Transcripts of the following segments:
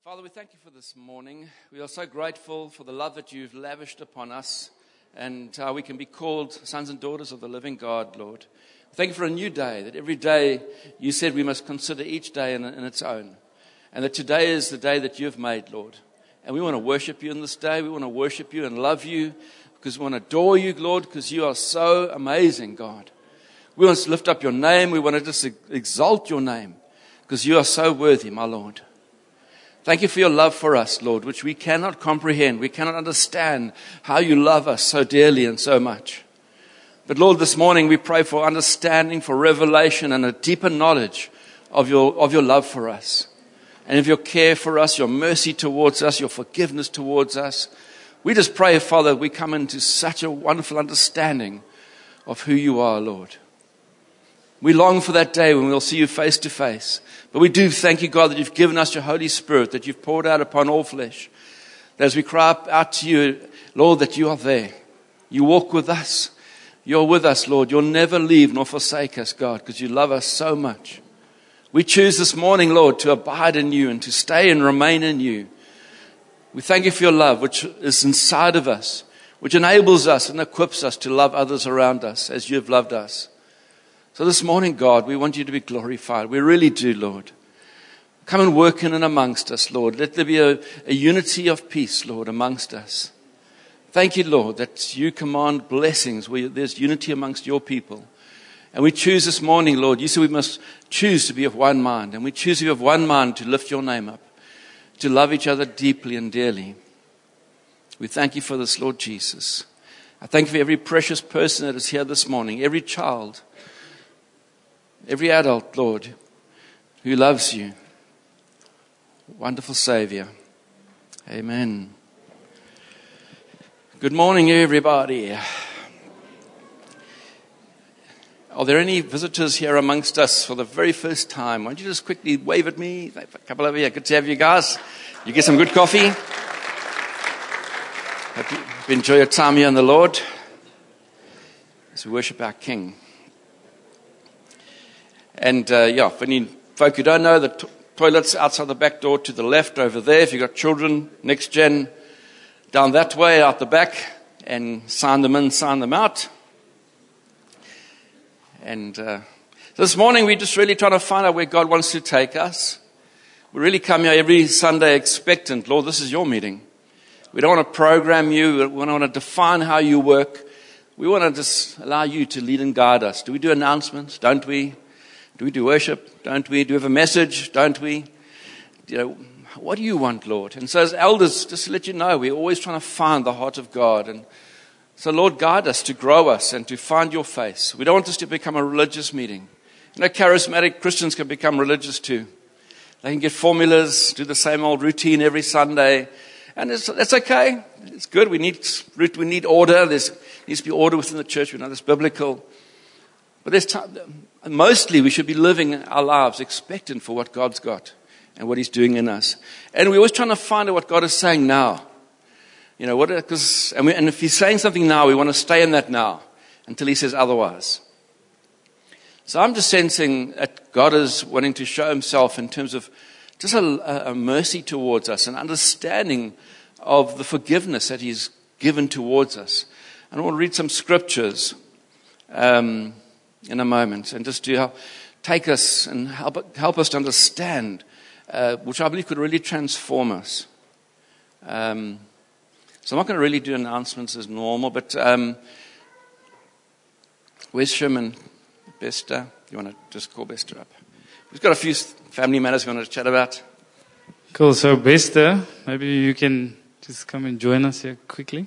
Father, we thank you for this morning. We are so grateful for the love that you've lavished upon us and how we can be called sons and daughters of the living God, Lord. Thank you for a new day, that every day you said we must consider each day in its own. And that today is the day that you've made, Lord. And we want to worship you in this day. We want to worship you and love you because we want to adore you, Lord, because you are so amazing, God. We want to lift up your name. We want to just exalt your name because you are so worthy, my Lord. Thank you for your love for us, Lord, which we cannot comprehend. We cannot understand how you love us so dearly and so much. But Lord, this morning we pray for understanding, for revelation and a deeper knowledge of your love for us. And of your care for us, your mercy towards us, your forgiveness towards us. We just pray, Father, we come into such a wonderful understanding of who you are, Lord. We long for that day when we'll see you face to face. But we do thank you, God, that you've given us your Holy Spirit, that you've poured out upon all flesh. That as we cry out to you, Lord, that you are there. You walk with us. You're with us, Lord. You'll never leave nor forsake us, God, because you love us so much. We choose this morning, Lord, to abide in you and to stay and remain in you. We thank you for your love, which is inside of us, which enables us and equips us to love others around us as you've loved us. So this morning, God, we want you to be glorified. We really do, Lord. Come and work in and amongst us, Lord. Let there be a unity of peace, Lord, amongst us. Thank you, Lord, that you command blessings where there's unity amongst your people. And we choose this morning, Lord, you said we must choose to be of one mind. And we choose to be of one mind to lift your name up, to love each other deeply and dearly. We thank you for this, Lord Jesus. I thank you for every precious person that is here this morning, every child, every adult, Lord, who loves you. Wonderful Savior. Amen. Good morning, everybody. Are there any visitors here amongst us for the very first time? Why don't you just quickly wave at me? A couple over here. Good to have you guys. You get some good coffee. Hope you enjoy your time here in the Lord as we worship our King. And for any folk who don't know, the toilet's outside the back door to the left over there. If you've got children, next gen, down that way, out the back, and sign them in, sign them out. And this morning we're just really trying to find out where God wants to take us. We really come here every Sunday expectant, Lord, this is your meeting. We don't want to program you. We don't want to define how you work. We want to just allow you to lead and guide us. Do we do announcements? Don't we? Do we do worship? Don't we? Do we have a message? Don't we? What do you want, Lord? And so as elders, just to let you know, we're always trying to find the heart of God. And so, Lord, guide us to grow us and to find your face. We don't want this to become a religious meeting. Charismatic Christians can become religious too. They can get formulas, do the same old routine every Sunday. And that's okay. It's good. We need order. There needs to be order within the church. We know that's biblical. But there's mostly we should be living our lives expectant for what God's got and what he's doing in us. And we're always trying to find out what God is saying now. And if he's saying something now, we want to stay in that now until he says otherwise. So I'm just sensing that God is wanting to show himself in terms of just a mercy towards us, an understanding of the forgiveness that he's given towards us. And I want to read some scriptures in a moment, and just to take us and help us to understand, which I believe could really transform us. So I'm not going to really do announcements as normal, but where's Sherman? Bester? You want to just call Bester up? We've got a few family matters we want to chat about. Cool, so Bester, maybe you can just come and join us here quickly.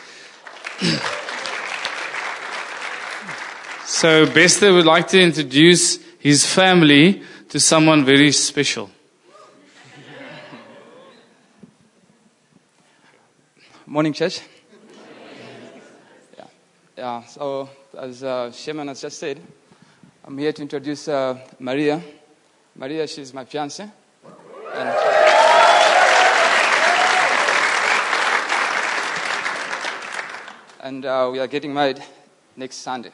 So Bester would like to introduce his family to someone very special. Morning, church. Yeah. So as Sheman has just said, I'm here to introduce Maria. Maria, she's my fiancée. And we are getting married next Sunday.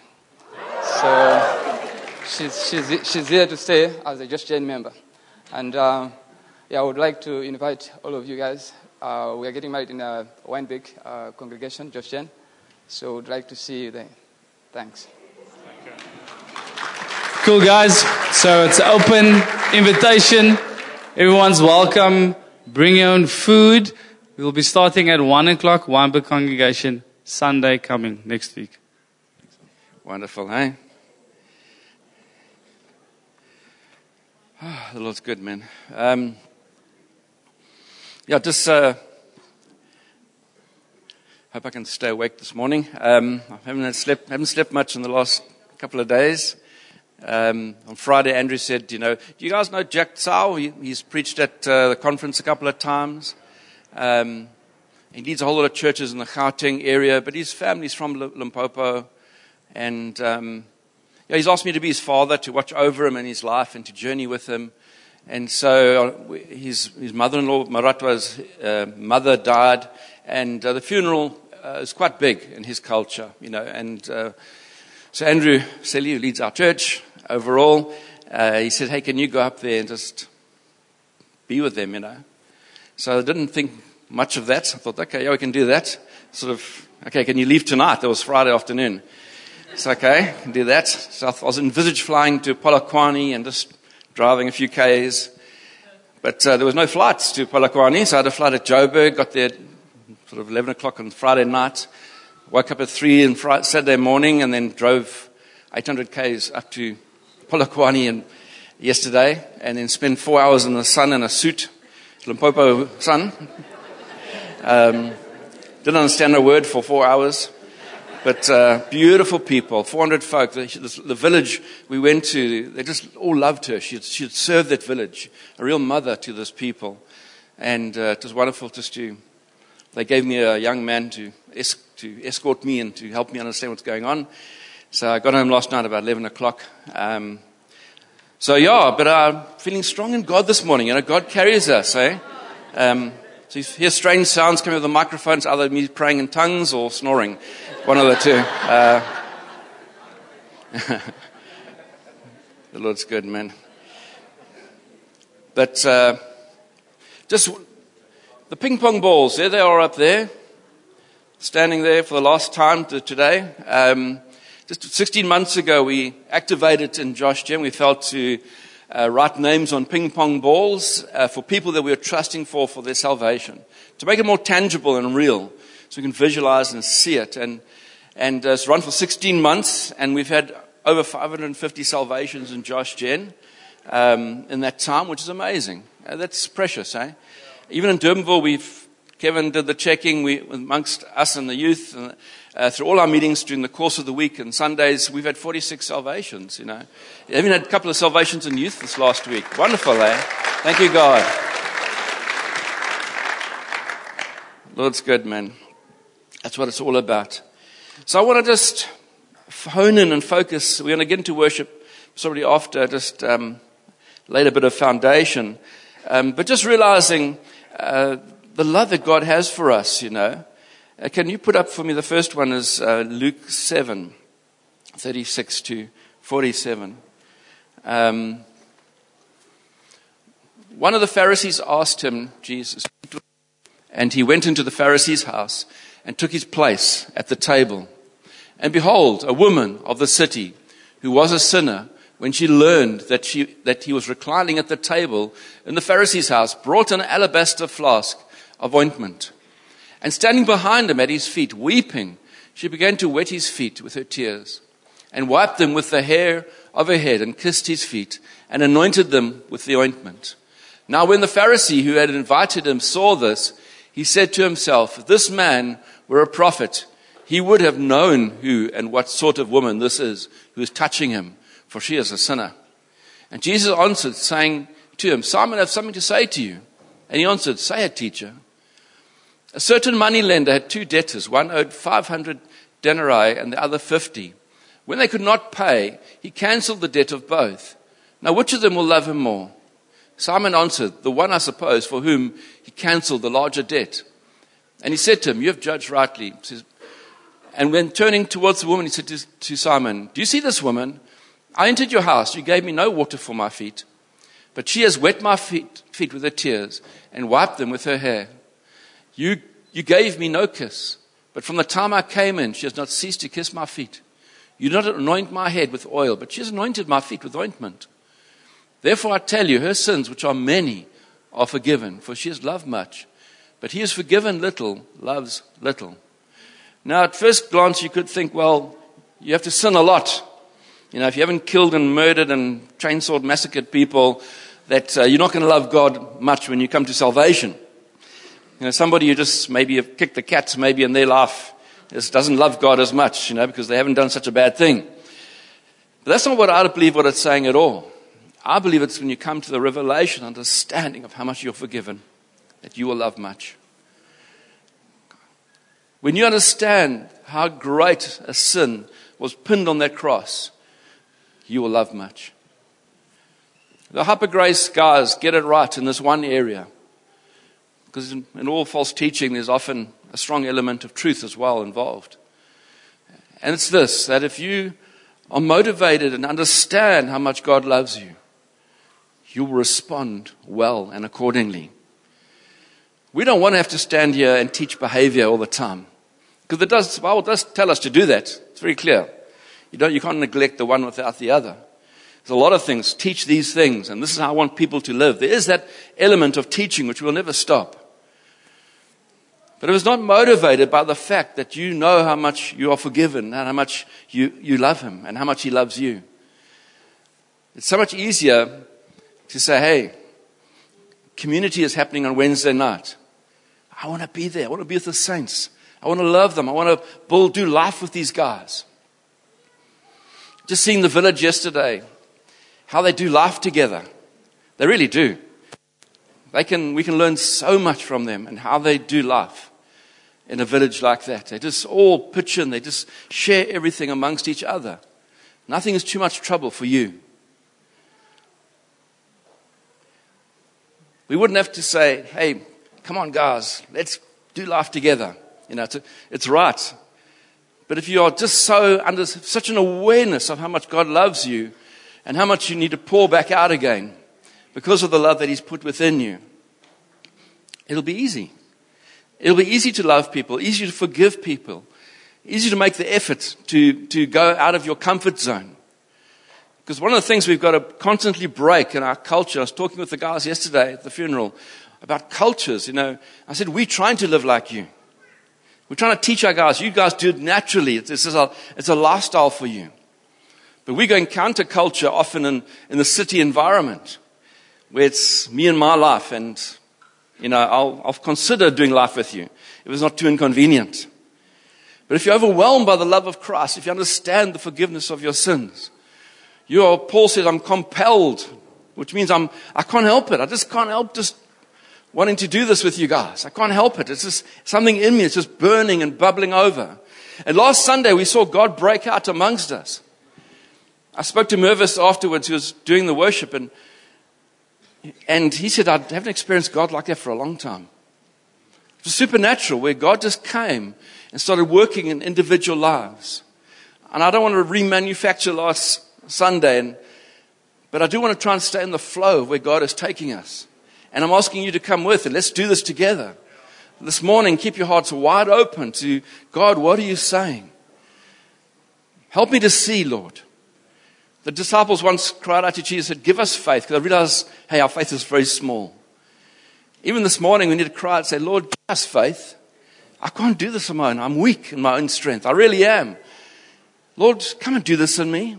So she's here to stay as a Just Jane member. And I would like to invite all of you guys. We are getting married in a Weinbeck congregation, Josh Jen. So we'd like to see you there. Thanks. Cool, guys. So it's an open invitation. Everyone's welcome. Bring your own food. We'll be starting at 1 o'clock, Weinbeck congregation, Sunday coming next week. Wonderful, eh? Oh, the Lord's good, man. Just hope I can stay awake this morning. I haven't slept much in the last couple of days. On Friday, Andrew said, do you guys know Jack Tsao? He's preached at the conference a couple of times. He leads a whole lot of churches in the Gauteng area, but his family's from Limpopo. And he's asked me to be his father, to watch over him in his life and to journey with him. And so his mother-in-law, Maratwa's mother, died, and the funeral is quite big in his culture, And so Andrew Selly, who leads our church overall, he said, hey, can you go up there and just be with them, So I didn't think much of that. I thought, okay, we can do that. Can you leave tonight? That was Friday afternoon. It's okay, I can do that. So I was envisaged flying to Polokwane and just driving a few Ks. But there was no flights to Polokwane, so I had a flight at Joburg, got there 11 o'clock on Friday night, woke up at 3 on Saturday morning, and then drove 800 Ks up to Polokwane yesterday, and then spent 4 hours in the sun in a suit, Limpopo sun. Didn't understand a word for 4 hours. But beautiful people, 400 folk. The village we went to, they just all loved her. She had served that village, a real mother to those people. And it was wonderful they gave me a young man to escort me and to help me understand what's going on. So I got home last night about 11 o'clock. But I'm feeling strong in God this morning. God carries us, eh? So you hear strange sounds coming over the microphones, either me praying in tongues or snoring. One of the two. The Lord's good, man. But just the ping pong balls, there they are up there, standing there for the last time today. Just 16 months ago, we activated in Josh Jen. We felt to write names on ping pong balls for people that we were trusting for their salvation, to make it more tangible and real, so we can visualize and see it. And it's run for 16 months, and we've had over 550 salvations in Josh Jen in that time, which is amazing. That's precious, eh? Even in Durbanville, Kevin did the checking amongst us and the youth, and through all our meetings during the course of the week and Sundays, we've had 46 salvations, Even had a couple of salvations in youth this last week. Wonderful, eh? Thank you, God. Lord's good, man. That's what it's all about. So I want to just hone in and focus. We're going to get into worship shortly after, just laid a bit of foundation. But just realizing the love that God has for us, Can you put up for me, the first one is Luke 7, 36 to 47. One of the Pharisees asked him, Jesus, and he went into the Pharisee's house and took his place at the table. And behold, a woman of the city, who was a sinner, when she learned that he was reclining at the table in the Pharisee's house, brought an alabaster flask of ointment. And standing behind him at his feet, weeping, she began to wet his feet with her tears, and wiped them with the hair of her head, and kissed his feet, and anointed them with the ointment. Now when the Pharisee who had invited him saw this, he said to himself, if this man were a prophet, he would have known who and what sort of woman this is who is touching him, for she is a sinner. And Jesus answered, saying to him, Simon, I have something to say to you. And he answered, say it, teacher. A certain moneylender had two debtors. One owed 500 denarii and the other 50. When they could not pay, he cancelled the debt of both. Now which of them will love him more? Simon answered, the one, I suppose, for whom he cancelled the larger debt. And he said to him, you have judged rightly. And when turning towards the woman, he said to Simon, do you see this woman? I entered your house. You gave me no water for my feet, But she has wet my feet with her tears and wiped them with her hair. You gave me no kiss, but from the time I came in, she has not ceased to kiss my feet. You did not anoint my head with oil, but she has anointed my feet with ointment. Therefore I tell you, her sins, which are many, are forgiven, for she has loved much. But he who is forgiven little loves little. Now, at first glance, you could think, well, you have to sin a lot. If you haven't killed and murdered and chainsawed, massacred people, that you're not going to love God much when you come to salvation. Somebody who just maybe have kicked the cats maybe in their life just doesn't love God as much, because they haven't done such a bad thing. But that's not what I believe what it's saying at all. I believe it's when you come to the revelation, understanding of how much you're forgiven, that you will love much. When you understand how great a sin was pinned on that cross, you will love much. The Hyper Grace guys get it right in this one area. Because in all false teaching, there's often a strong element of truth as well involved. And it's this, that if you are motivated and understand how much God loves you, you will respond well and accordingly. We don't want to have to stand here and teach behavior all the time. Because the Bible does tell us to do that. It's very clear. You can't neglect the one without the other. There's a lot of things. Teach these things, and this is how I want people to live. There is that element of teaching which will never stop. But if it's not motivated by the fact that you know how much you are forgiven and how much you love him and how much he loves you, it's so much easier to say, hey, community is happening on Wednesday night. I want to be there. I want to be with the saints. I want to love them. I want to do life with these guys. Just seeing the village yesterday, how they do life together. They really do. We can learn so much from them and how they do life in a village like that. They just all pitch in. They just share everything amongst each other. Nothing is too much trouble for you. We wouldn't have to say, hey, come on guys, let's do life together. It's right. But if you are just so under such an awareness of how much God loves you and how much you need to pour back out again because of the love that he's put within you, it'll be easy. It'll be easy to love people, easy to forgive people, easy to make the effort to go out of your comfort zone. Because one of the things we've got to constantly break in our culture, I was talking with the guys yesterday at the funeral about cultures, I said, we're trying to live like you. We're trying to teach our guys, you guys do it naturally. It's a lifestyle for you. But we're going counterculture often in the city environment where it's me and my life and, I'll consider doing life with you if it's not too inconvenient. But if you're overwhelmed by the love of Christ, if you understand the forgiveness of your sins, Paul says, I'm compelled, which means I can't help it. I just can't help just wanting to do this with you guys. I can't help it. It's just something in me. It's just burning and bubbling over. And last Sunday, we saw God break out amongst us. I spoke to Mervis afterwards, who was doing the worship, and he said, I haven't experienced God like that for a long time. It was supernatural, where God just came and started working in individual lives. And I don't want to remanufacture last Sunday, but I do want to try and stay in the flow of where God is taking us. And I'm asking you to come with it. Let's do this together. This morning, keep your hearts wide open to God. What are you saying? Help me to see, Lord. The disciples once cried out to Jesus and said, give us faith. Because I realized, hey, our faith is very small. Even this morning, we need to cry out and say, Lord, give us faith. I can't do this on my own. I'm weak in my own strength. I really am. Lord, come and do this in me.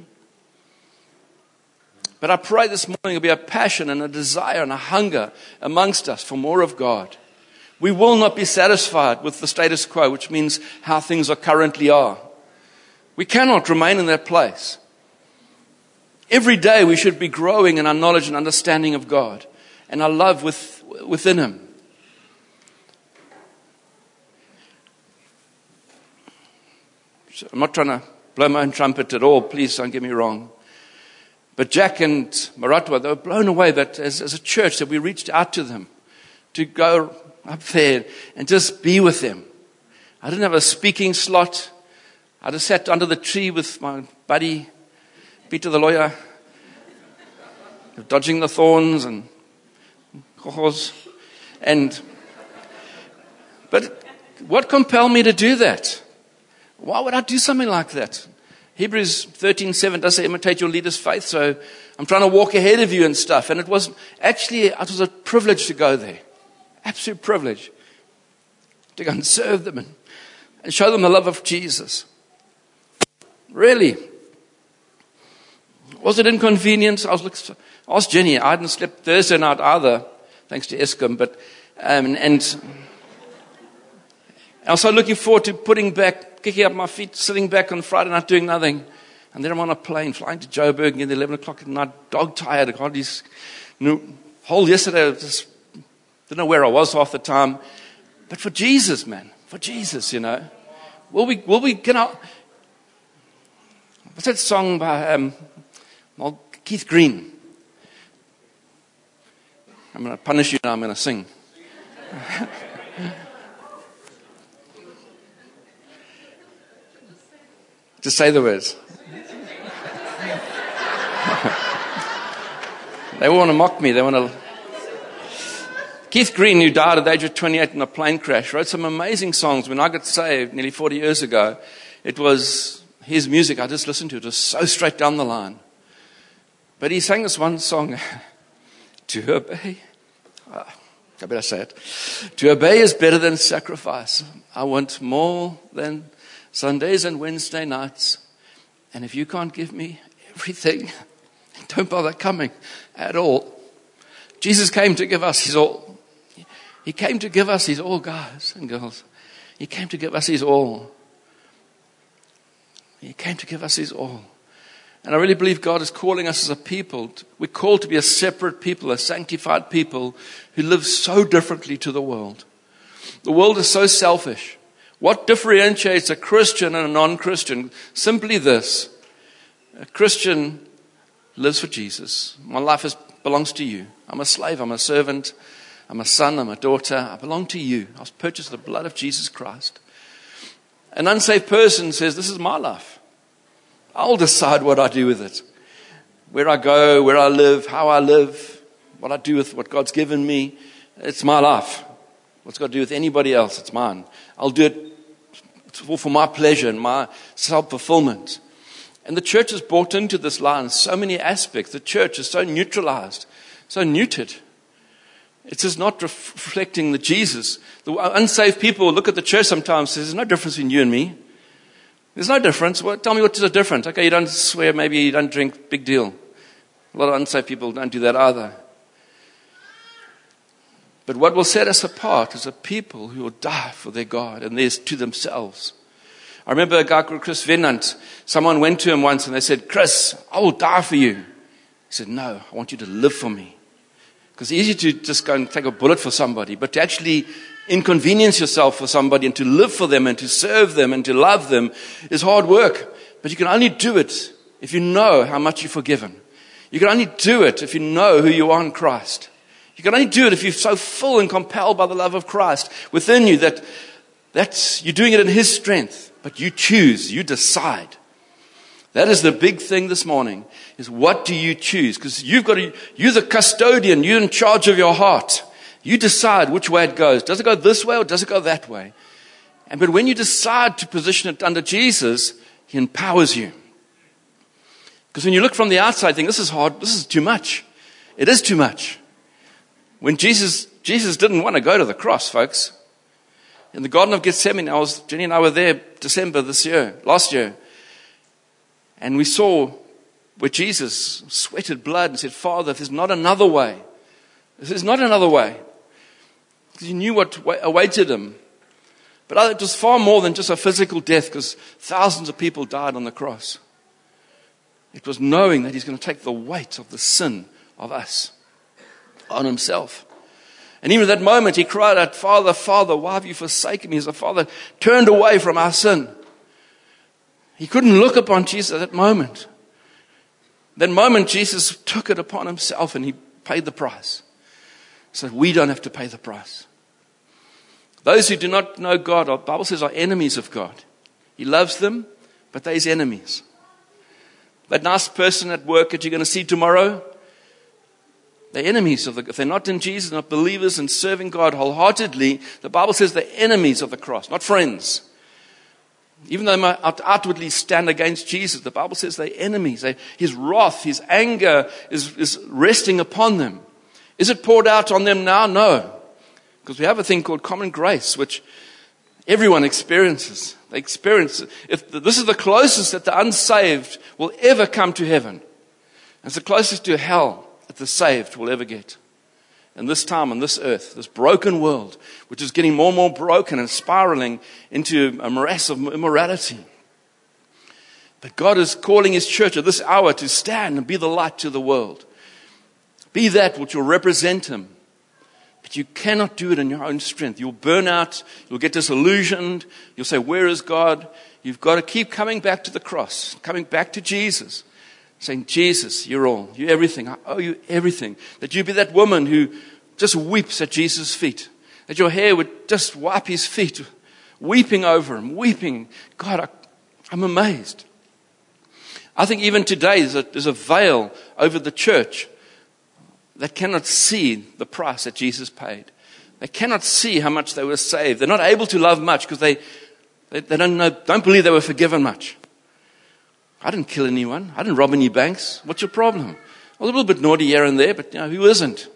But I pray this morning there'll be a passion and a desire and a hunger amongst us for more of God. We will not be satisfied with the status quo, which means how things currently are. We cannot remain in that place. Every day we should be growing in our knowledge and understanding of God and our love within him. So I'm not trying to blow my own trumpet at all. Please don't get me wrong. But Jack and Maratwa, they were blown away that as a church that we reached out to them to go up there and just be with them. I didn't have a speaking slot. I just sat under the tree with my buddy, Peter the lawyer. dodging the thorns and but what compelled me to do that? Why would I do something like that? Hebrews 13:7 does say, imitate your leader's faith. So I'm trying to walk ahead of you and stuff. And it was a privilege to go there. Absolute privilege. To go and serve them and show them the love of Jesus. Really. Was it inconvenient? I asked Jenny. I hadn't slept Thursday night either, thanks to Eskom. But, and I was so looking forward to kicking up my feet, sitting back on Friday night doing nothing. And then I'm on a plane flying to Joburg again at 11 o'clock at night, dog tired. I got this whole yesterday, I just didn't know where I was half the time. But for Jesus, man, for Jesus, Will we get out? What's that song by Keith Green? I'm going to punish you now, I'm going to sing. Just say the words. They want to mock me. Keith Green, who died at the age of 28 in a plane crash, wrote some amazing songs. When I got saved nearly 40 years ago, it was his music I just listened to. It was so straight down the line. But he sang this one song, to obey. I better say it. To obey is better than sacrifice. I want more than Sundays and Wednesday nights. And if you can't give me everything, don't bother coming at all. Jesus came to give us his all. He came to give us his all, guys and girls. He came to give us his all. He came to give us his all. And I really believe God is calling us as a people. We're called to be a separate people, a sanctified people who live so differently to the world. The world is so selfish. What differentiates a Christian and a non-Christian? Simply this. A Christian lives for Jesus. My life belongs to you. I'm a slave. I'm a servant. I'm a son. I'm a daughter. I belong to you. I was purchased with the blood of Jesus Christ. An unsaved person says, this is my life. I'll decide what I do with it. Where I go, where I live, how I live, what I do with what God's given me. It's my life. What's got to do with anybody else? It's mine. I'll do it for my pleasure and my self-fulfillment. And the church has bought into this lie in so many aspects. The church is so neutralized, so neutered. It's just not reflecting the Jesus. The unsaved people look at the church sometimes and say, there's no difference between you and me. There's no difference. Well, tell me what is the difference. Okay, you don't swear, maybe you don't drink, big deal. A lot of unsaved people don't do that either. But what will set us apart is a people who will die for their God and theirs to themselves. I remember a guy called Chris Venant. Someone went to him once and they said, Chris, I will die for you. He said, no, I want you to live for me. Because it's easy to just go and take a bullet for somebody, but to actually inconvenience yourself for somebody and to live for them and to serve them and to love them is hard work. But you can only do it if you know how much you're forgiven. You can only do it if you know who you are in Christ. You can only do it if you're so full and compelled by the love of Christ within you that you're doing it in his strength. But you choose, you decide. That is the big thing this morning, is what do you choose? Because you're the custodian, you're in charge of your heart. You decide which way it goes. Does it go this way or does it go that way? But when you decide to position it under Jesus, he empowers you. Because when you look from the outside, you think, this is hard, this is too much. It is too much. When Jesus didn't want to go to the cross, folks. In the Garden of Gethsemane, Jenny and I were there December last year. And we saw where Jesus sweated blood and said, Father, if there's not another way, if there's not another way. Because he knew what awaited him. But it was far more than just a physical death, because thousands of people died on the cross. It was knowing that he's going to take the weight of the sin of us on himself. And even at that moment, he cried out, Father, Father, why have you forsaken me? As a father turned away from our sin. He couldn't look upon Jesus at that moment. That moment, Jesus took it upon himself and he paid the price. So we don't have to pay the price. Those who do not know God, the Bible says, are enemies of God. He loves them, but they're his enemies. That nice person at work that you're going to see tomorrow, They're enemies if they're not in Jesus, not believers and serving God wholeheartedly, the Bible says they're enemies of the cross, not friends. Even though they might outwardly stand against Jesus, the Bible says they're enemies. His wrath, his anger is resting upon them. Is it poured out on them now? No. Because we have a thing called common grace, which everyone experiences. They experience it. This is the closest that the unsaved will ever come to heaven. It's the closest to hell that the saved will ever get. And this time on this earth, this broken world, which is getting more and more broken and spiraling into a morass of immorality. But God is calling his church at this hour to stand and be the light to the world. Be that which will represent him. But you cannot do it in your own strength. You'll burn out. You'll get disillusioned. You'll say, where is God? You've got to keep coming back to the cross, coming back to Jesus. Saying, Jesus, you're all. You're everything. I owe you everything. That you be that woman who just weeps at Jesus' feet. That your hair would just wipe his feet. Weeping over him. Weeping. God, I'm amazed. I think even today there's a veil over the church that cannot see the price that Jesus paid. They cannot see how much they were saved. They're not able to love much because they don't believe they were forgiven much. I didn't kill anyone. I didn't rob any banks. What's your problem? A little bit naughty here and there, but who isn't?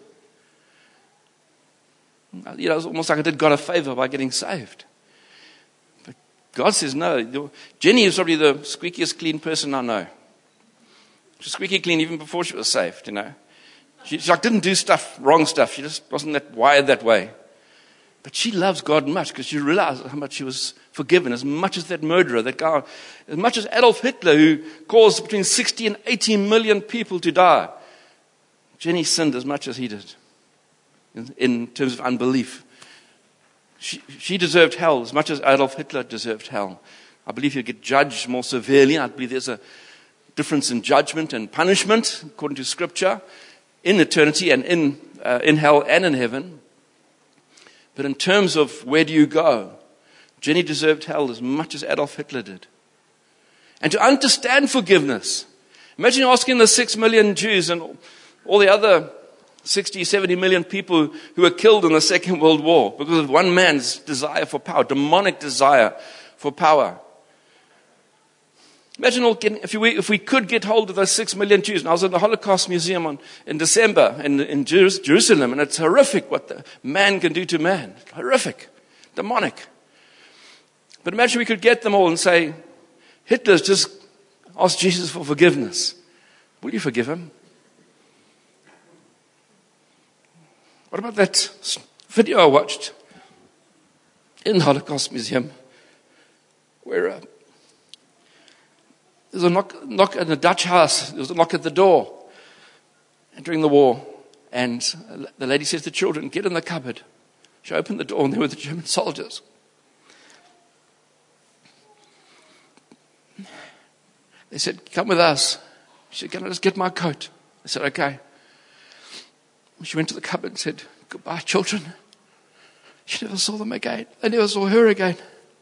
It's almost like I did God a favor by getting saved. But God says no. Jenny is probably the squeakiest clean person I know. She was squeaky clean even before she was saved, She didn't do wrong stuff. She just wasn't wired that way. But she loves God much because she realized how much she was forgiven, as much as that murderer, that guy, as much as Adolf Hitler, who caused between 60 and 80 million people to die. Jenny sinned as much as he did in terms of unbelief. She deserved hell as much as Adolf Hitler deserved hell. I believe he'll get judged more severely. I believe there's a difference in judgment and punishment, according to Scripture, in eternity and in hell and in heaven. But in terms of where do you go, Jenny deserved hell as much as Adolf Hitler did. And to understand forgiveness, imagine asking the 6 million Jews and all the other 60, 70 million people who were killed in the Second World War because of one man's desire for power, demonic desire for power. Imagine if we could get hold of those 6 million Jews. And I was in the Holocaust Museum in December in Jerusalem, and it's horrific what the man can do to man. Horrific. Demonic. But imagine we could get them all and say, Hitler's just asked Jesus for forgiveness. Will you forgive him? What about that video I watched in the Holocaust Museum where there's a knock in a Dutch house. There was a knock at the door during the war. And the lady says to the children, get in the cupboard. She opened the door and there were the German soldiers. They said, come with us. She said, can I just get my coat? I said, okay. She went to the cupboard and said, goodbye, children. She never saw them again. They never saw her again.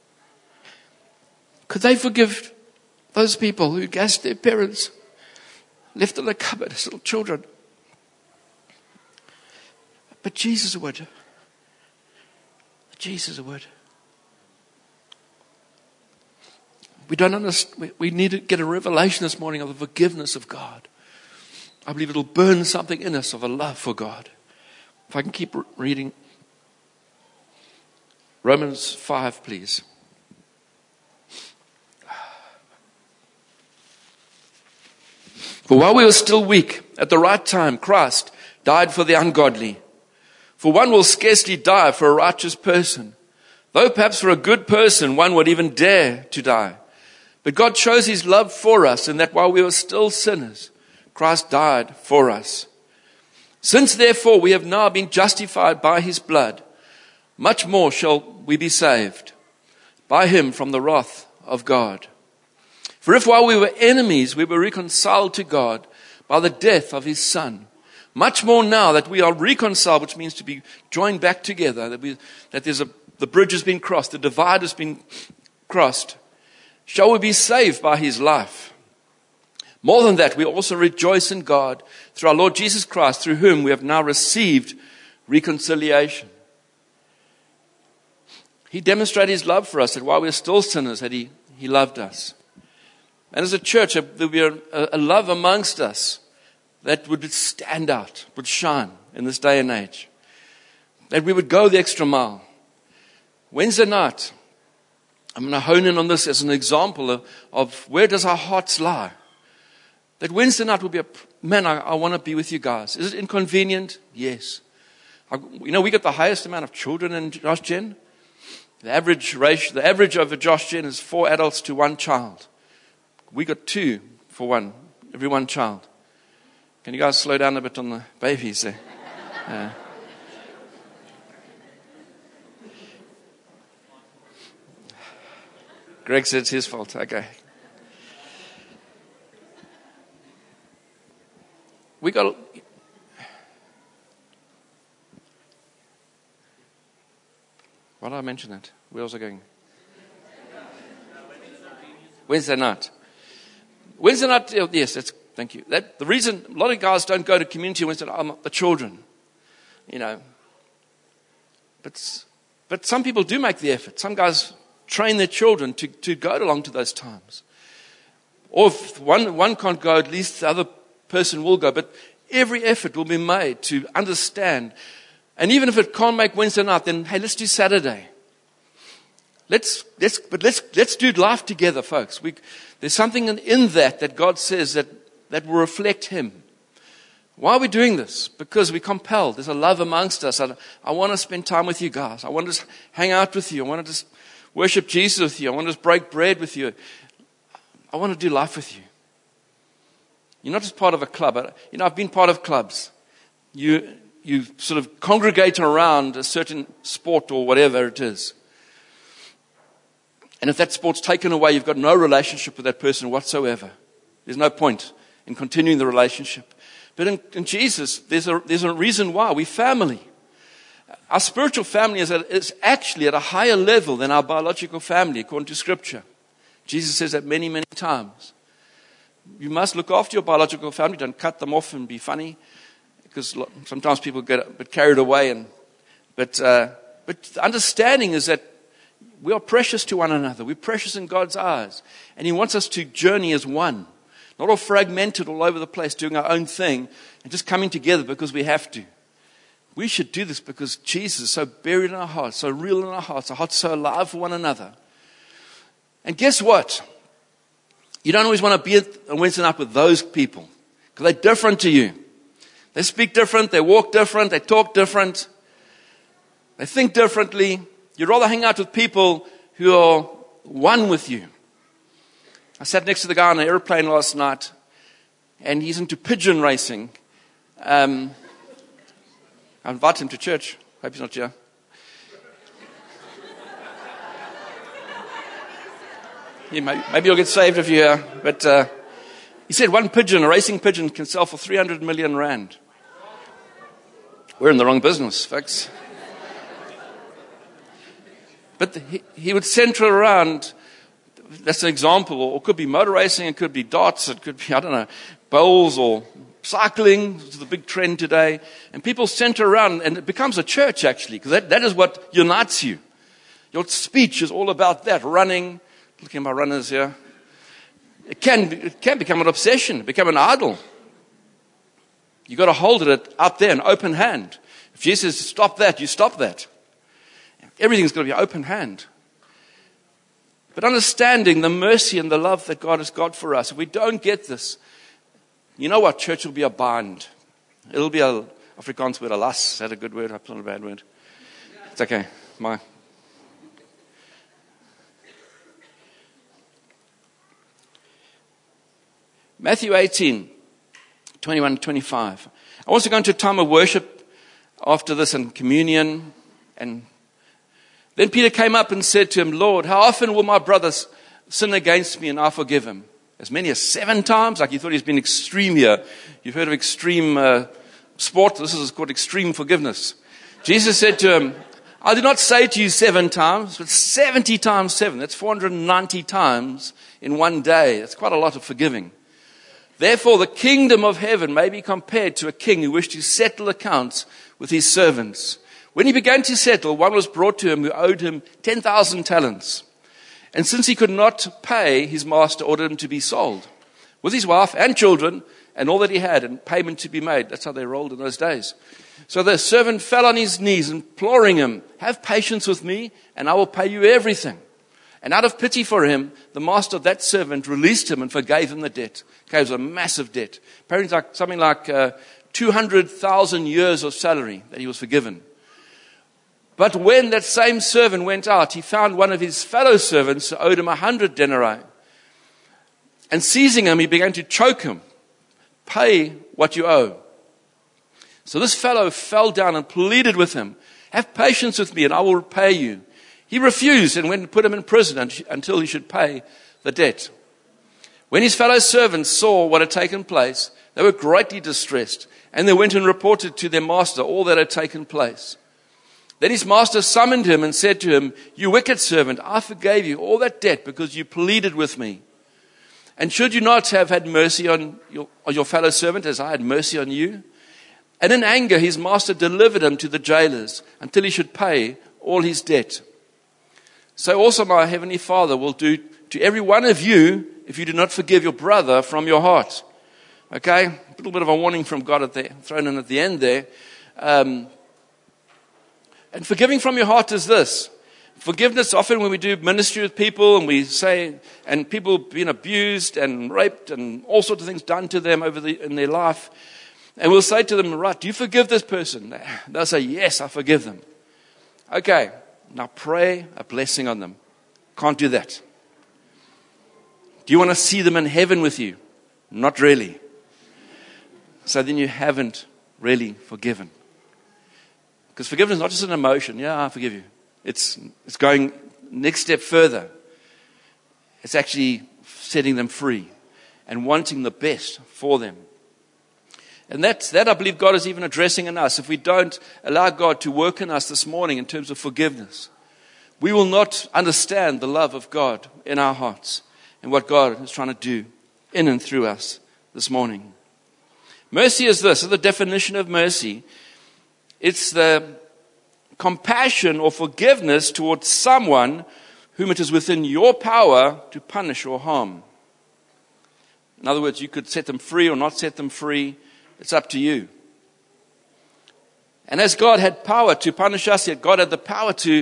Could they forgive those people who gassed their parents, left in the cupboard as little children? But Jesus would. Jesus would. We don't understand. We need to get a revelation this morning of the forgiveness of God. I believe it'll burn something in us of a love for God. If I can keep reading. Romans 5, please. For while we were still weak, at the right time, Christ died for the ungodly. For one will scarcely die for a righteous person, though perhaps for a good person one would even dare to die. But God shows his love for us in that while we were still sinners, Christ died for us. Since therefore we have now been justified by his blood, much more shall we be saved by him from the wrath of God. For if while we were enemies, we were reconciled to God by the death of his Son, much more now that we are reconciled, which means to be joined back together, that the bridge has been crossed, the divide has been crossed, shall we be saved by his life. More than that, we also rejoice in God through our Lord Jesus Christ, through whom we have now received reconciliation. He demonstrated his love for us, that while we were still sinners, that he loved us. And as a church, there would be a love amongst us that would stand out, would shine in this day and age. That we would go the extra mile. Wednesday night, I'm going to hone in on this as an example of where does our hearts lie. That Wednesday night will be I want to be with you guys. Is it inconvenient? Yes. We got the highest amount of children in Josh Gen. The average over Josh Gen is 4 adults to 1 child. We got 2 for every 1 child. Can you guys slow down a bit on the babies there? Greg said it's his fault. Okay. Why did I mention that? Where was I going? Wednesday night. Wednesday night, yes, thank you. The reason a lot of guys don't go to community Wednesday night are the children. But some people do make the effort. Some guys train their children to go along to those times. Or if one can't go, at least the other person will go. But every effort will be made to understand. And even if it can't make Wednesday night, then hey, let's do Saturday. Let's do life together, folks. There's something in that God says that will reflect Him. Why are we doing this? Because we're compelled. There's a love amongst us. I want to spend time with you guys. I want to just hang out with you. I want to just worship Jesus with you. I want to just break bread with you. I want to do life with you. You're not just part of a club. I've been part of clubs. You sort of congregate around a certain sport or whatever it is. And if that sport's taken away, you've got no relationship with that person whatsoever. There's no point in continuing the relationship. But in Jesus, there's a reason why. We're family. Our spiritual family is actually at a higher level than our biological family, according to Scripture. Jesus says that many, many times. You must look after your biological family. Don't cut them off and be funny. Because sometimes people get a bit carried away. But the understanding is that we are precious to one another. We're precious in God's eyes. And He wants us to journey as one. Not all fragmented all over the place, doing our own thing, and just coming together because we have to. We should do this because Jesus is so buried in our hearts, so real in our hearts so alive for one another. And guess what? You don't always want to be at a Wednesday night with those people because they're different to you. They speak different, they walk different, they talk different, they think differently. You'd rather hang out with people who are one with you. I sat next to the guy on an airplane last night, and he's into pigeon racing. I invited him to church. Hope he's not here. Yeah, maybe you'll get saved if you're here. But he said one pigeon, a racing pigeon, can sell for 300 million rand. We're in the wrong business, folks. But he would center around, that's an example, or it could be motor racing, it could be darts, it could be, bowls or cycling, which is the big trend today. And people center around, and it becomes a church actually, because that is what unites you. Your speech is all about that, running. Looking at my runners here. It can become an obsession, become an idol. You've got to hold it out there, an open hand. If Jesus says stop that, you stop that. Everything's got to be open hand. But understanding the mercy and the love that God has got for us, if we don't get this, you know what? Church will be a bind. It'll be a Afrikaans word, alas. Is that a good word? That's not a bad word. It's okay. Matthew 18, 21 to 25. I want to go into a time of worship after this and communion. And then Peter came up and said to him, Lord, how often will my brother sin against me and I forgive him? As many as 7 times? Like you thought he's been extreme here. You've heard of extreme sport. This is called extreme forgiveness. Jesus said to him, I do not say to you 7 times, but 70 times 7. That's 490 times in one day. That's quite a lot of forgiving. Therefore, the kingdom of heaven may be compared to a king who wished to settle accounts with his servants. When he began to settle, one was brought to him who owed him 10,000 talents. And since he could not pay, his master ordered him to be sold, with his wife and children and all that he had, and payment to be made. That's how they rolled in those days. So the servant fell on his knees, imploring him, "Have patience with me, and I will pay you everything." And out of pity for him, the master of that servant released him and forgave him the debt. Okay, it was a massive debt. Apparently something like 200,000 years of salary that he was forgiven. But when that same servant went out, he found one of his fellow servants who owed him 100 denarii. And seizing him, he began to choke him. "Pay what you owe." So this fellow fell down and pleaded with him, "Have patience with me and I will repay you." He refused and went and put him in prison until he should pay the debt. When his fellow servants saw what had taken place, they were greatly distressed, and they went and reported to their master all that had taken place. Then his master summoned him and said to him, "You wicked servant, I forgave you all that debt because you pleaded with me. And should you not have had mercy on your fellow servant as I had mercy on you?" And in anger his master delivered him to the jailers until he should pay all his debt. So also my heavenly Father will do to every one of you if you do not forgive your brother from your heart. Okay, a little bit of a warning from God thrown in at the end there. And forgiving from your heart is this. Forgiveness, often when we do ministry with people and we say, and people being abused and raped and all sorts of things done to them in their life, and we'll say to them, "Right, do you forgive this person?" They'll say, "Yes, I forgive them." Okay, now pray a blessing on them. Can't do that. Do you want to see them in heaven with you? Not really. So then you haven't really forgiven. Because forgiveness is not just an emotion. "Yeah, I forgive you." It's going next step further. It's actually setting them free and wanting the best for them. And that I believe God is even addressing in us. If we don't allow God to work in us this morning in terms of forgiveness, we will not understand the love of God in our hearts and what God is trying to do in and through us this morning. Mercy is this. So the definition of mercy, it's the compassion or forgiveness towards someone whom it is within your power to punish or harm. In other words, you could set them free or not set them free. It's up to you. And as God had power to punish us, yet God had the power to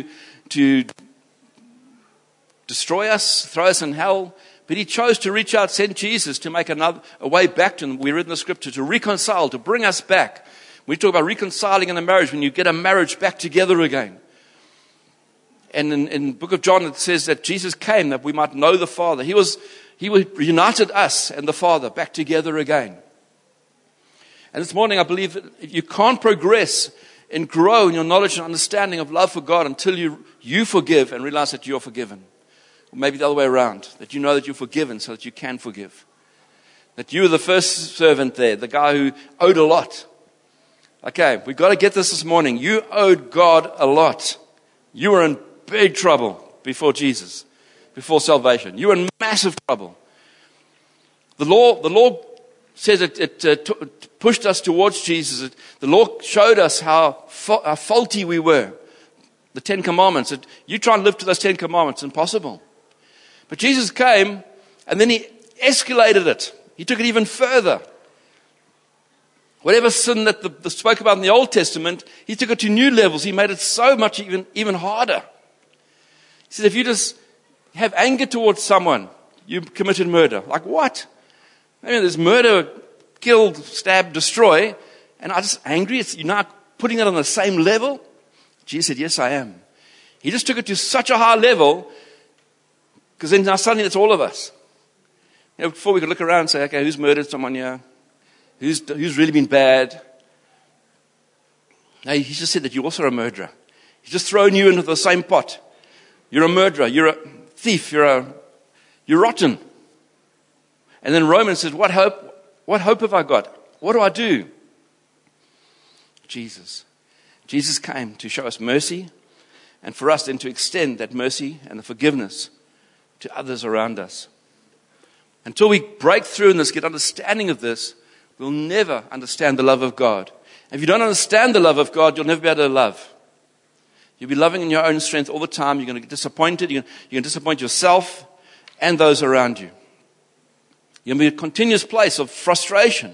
destroy us, throw us in hell. But he chose to reach out, send Jesus to make a way back to him. We read in the scripture to reconcile, to bring us back. We talk about reconciling in a marriage, when you get a marriage back together again. And in the book of John, it says that Jesus came that we might know the Father. He united us and the Father back together again. And this morning, I believe that you can't progress and grow in your knowledge and understanding of love for God until you forgive and realize that you're forgiven. Or maybe the other way around, that you know that you're forgiven so that you can forgive. That you were the first servant there, the guy who owed a lot. Okay, we've got to get this morning. You owed God a lot. You were in big trouble before Jesus, before salvation. You were in massive trouble. The law says it pushed us towards Jesus. The law showed us how faulty we were. The 10 Commandments. You try and live to those 10 Commandments, impossible. But Jesus came and then he escalated it. He took it even further. Whatever sin that the spoke about in the Old Testament, he took it to new levels. He made it so much even harder. He said, if you just have anger towards someone, you committed murder. Like what? I mean, there's murder, kill, stab, destroy, and I'm just angry. You're not putting it on the same level? Jesus said, yes, I am. He just took it to such a high level, because then now suddenly it's all of us. You know, before we could look around and say, okay, who's murdered someone here? Who's really been bad? No, he just said that you also are a murderer. He's just thrown you into the same pot. You're a murderer. You're a thief. You're rotten. And then Romans says, what hope have I got? What do I do? Jesus. Jesus came to show us mercy and for us then to extend that mercy and the forgiveness to others around us. Until we break through in this, get understanding of this, we'll never understand the love of God. If you don't understand the love of God, you'll never be able to love. You'll be loving in your own strength all the time. You're going to get disappointed. You're going to disappoint yourself and those around you. You're going to be a continuous place of frustration.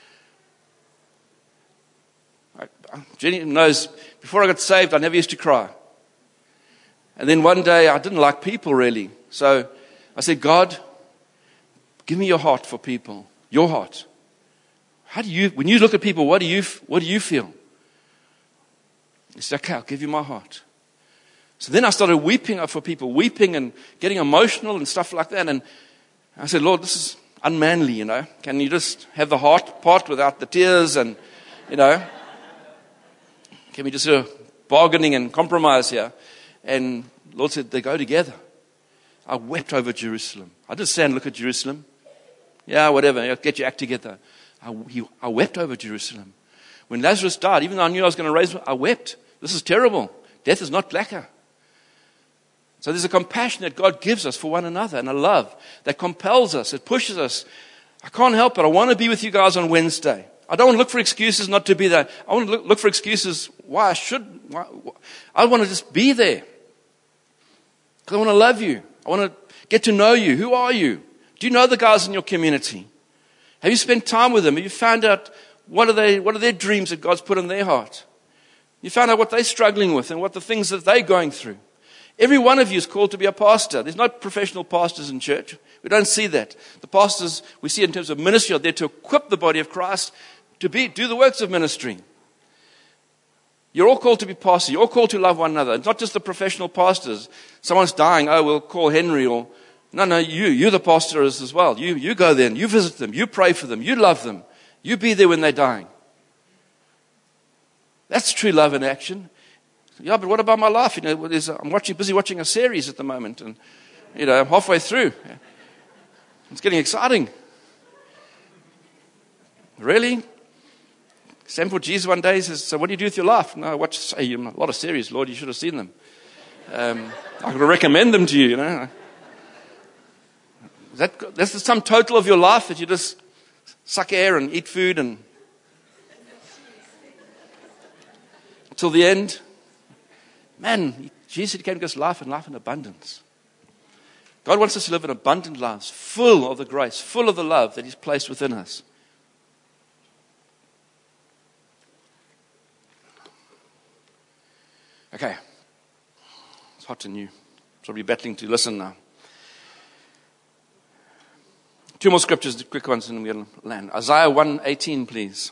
Jenny knows, before I got saved, I never used to cry. And then one day, I didn't like people really. So I said, God, give me your heart for people. Your heart. When you look at people, what do you feel? He said, okay, I'll give you my heart. So then I started weeping for people, weeping and getting emotional and stuff like that. And I said, Lord, this is unmanly, Can you just have the heart part without the tears and, can we just do bargaining and compromise here? And Lord said, they go together. I wept over Jerusalem. I didn't stand and look at Jerusalem. Yeah, whatever, get your act together. I wept over Jerusalem. When Lazarus died, even though I knew I was going to raise him, I wept. This is terrible. Death is not lacquer. So there's a compassion that God gives us for one another and a love that compels us. It pushes us. I can't help it. I want to be with you guys on Wednesday. I don't want to look for excuses not to be there. I want to look for excuses why I should. I want to just be there. Because I want to love you. I want to get to know you. Who are you? Do you know the guys in your community? Have you spent time with them? Have you found out what are their dreams that God's put in their heart? You found out what they're struggling with and what the things that they're going through. Every one of you is called to be a pastor. There's not professional pastors in church. We don't see that. The pastors we see in terms of ministry are there to equip the body of Christ to do the works of ministry. You're all called to be pastors. You're all called to love one another. It's not just the professional pastors. Someone's dying. Oh, we'll call Henry. Or no, you're the pastor as well. You go there and you visit them. You pray for them. You love them. You be there when they're dying. That's true love in action. Yeah, but what about my life? I'm busy watching a series at the moment, and I'm halfway through. It's getting exciting. Really? Sam for Jesus one day says, so what do you do with your life? No, I watch a lot of series, Lord, you should have seen them. I could recommend them to you, That's the sum total of your life, that you just suck air and eat food and till the end. Man, Jesus came to give us life and life in abundance. God wants us to live in abundant lives, full of the grace, full of the love that He's placed within us. Okay. It's hot and you. Probably battling to listen now. 2 more scriptures, the quick ones, and we'll land. Isaiah 1:18, please.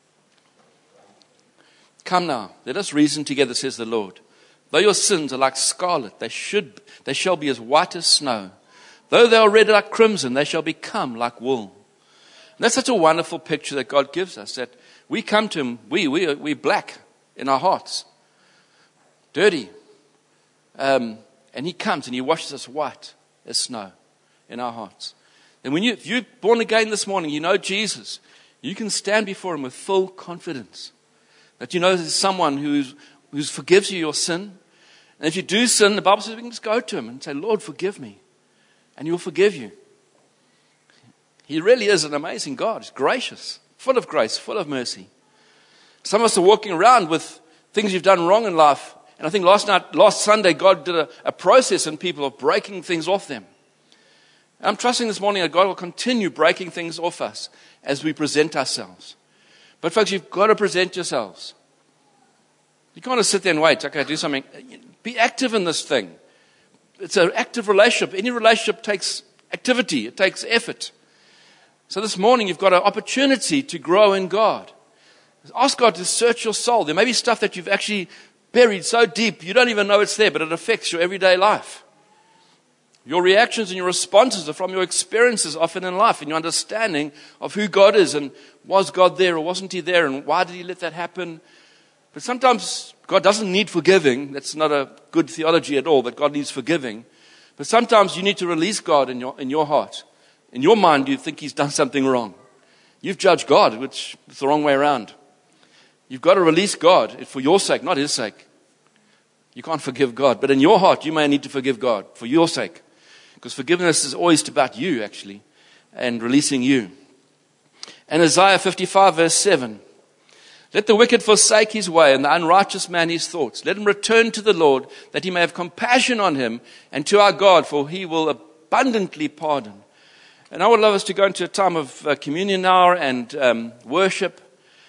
Come now, let us reason together, says the Lord. Though your sins are like scarlet, they shall be as white as snow. Though they are red like crimson, they shall become like wool. And that's such a wonderful picture that God gives us, that we come to Him, we're black in our hearts, dirty. And He comes and He washes us white as snow in our hearts. And if you're born again this morning, you know Jesus, you can stand before Him with full confidence that you know there's someone who forgives you your sin. And if you do sin, the Bible says we can just go to Him and say, Lord, forgive me. And He'll forgive you. He really is an amazing God. He's gracious, full of grace, full of mercy. Some of us are walking around with things you've done wrong in life. And I think last Sunday, God did a process in people of breaking things off them. And I'm trusting this morning that God will continue breaking things off us as we present ourselves. But folks, you've got to present yourselves. You can't just sit there and wait. Okay, do something. Be active in this thing. It's an active relationship. Any relationship takes activity. It takes effort. So this morning, you've got an opportunity to grow in God. Ask God to search your soul. There may be stuff that you've actually buried so deep, you don't even know it's there, but it affects your everyday life. Your reactions and your responses are from your experiences often in life and your understanding of who God is and was God there or wasn't He there and why did He let that happen. But sometimes God doesn't need forgiving. That's not a good theology at all, that God needs forgiving. But sometimes you need to release God in your heart. In your mind, you think He's done something wrong. You've judged God, which is the wrong way around. You've got to release God for your sake, not His sake. You can't forgive God. But in your heart, you may need to forgive God for your sake. Because forgiveness is always about you, actually. and releasing you. And Isaiah 55 verse 7. Let the wicked forsake his way and the unrighteous man his thoughts. Let him return to the Lord, that he may have compassion on him, and to our God, for he will abundantly pardon. And I would love us to go into a time of communion now and worship,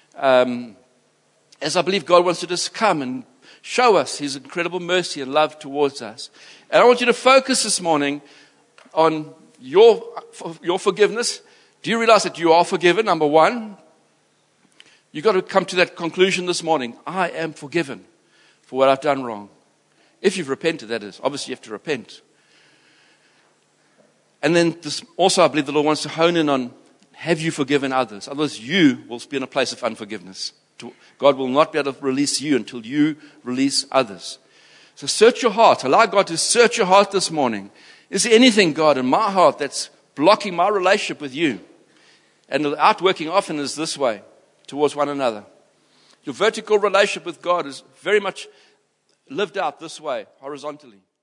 as I believe God wants to just come and show us his incredible mercy and love towards us. And I want you to focus this morning on your forgiveness. Do you realize that you are forgiven? Number one, you've got to come to that conclusion this morning. I am forgiven for what I've done wrong. If you've repented, that is. Obviously, you have to repent. And then also, I believe the Lord wants to hone in on, have you forgiven others? Otherwise, you will be in a place of unforgiveness. God will not be able to release you until you release others. So search your heart. Allow God to search your heart this morning. Is there anything, God, in my heart that's blocking my relationship with you? And the outworking often is this way, towards one another. Your vertical relationship with God is very much lived out this way, horizontally.